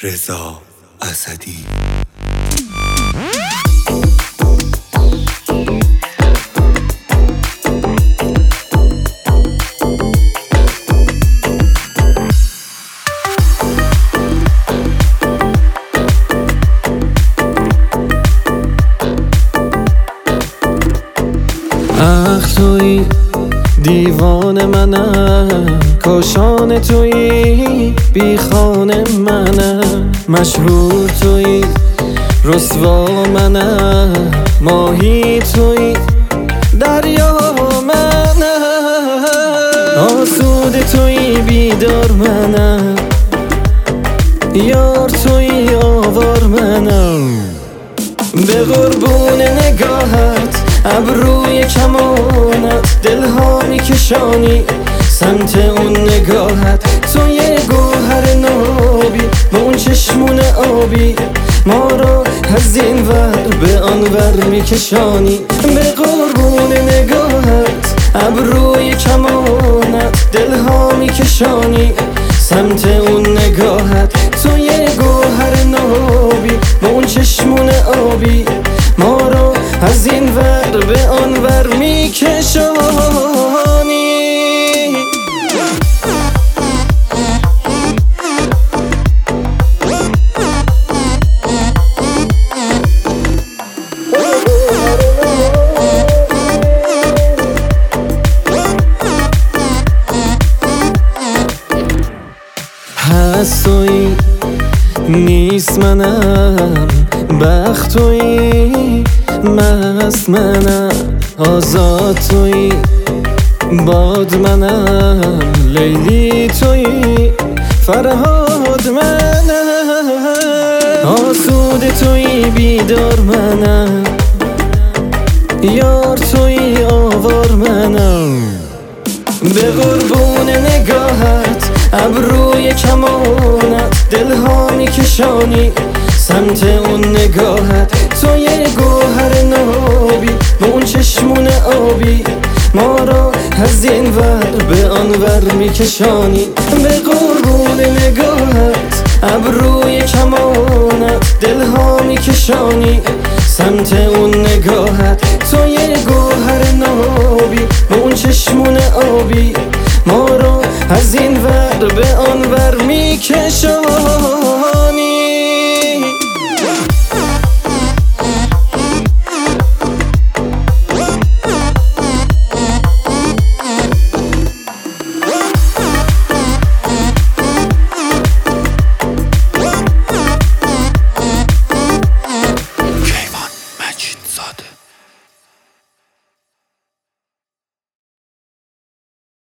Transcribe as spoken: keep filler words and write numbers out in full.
رضا اسدی. اخ توی دیوان منم، کاشان توی بی خانه منم، مشهور توی رسوا منم، ماهی توی دریا منم، آسود توی بیدار منم، یار توی آوار منم. به قربون نگاهت ابروی کمانت دلها میکشانی سمت اون نگاهت، تو یه گوهر نابی با اون چشمون آبی ما رو از این ور به آن ور میکشانی. به قربون نگاهت ابروی کمانت دلها میکشانی سمت اون نگاهت، تو یه گوهر نابی با اون چشمون آبی ما رو از این ور به آن ور میکشانی. هست توی نیست منم، بخت توی مست منم، آزاد توی باد منم، لیلی توی فرهاد منم، آسود توی بیدار منم، یار توی آوار منم. به قربون نگاهت ابروی کمانت دلها میکشانی سمت اون نگاهت، تو یه گوهر نابی با اون چشمون آبی ما رو از این ور به آن ور میکشانی. به قربون نگاهت ابروی کمانت دلها میکشانی سمت اون نگاهت، تو یه گوهر نابی با اون چشمون آبی ما رو از این ور به آن ور میکشانی.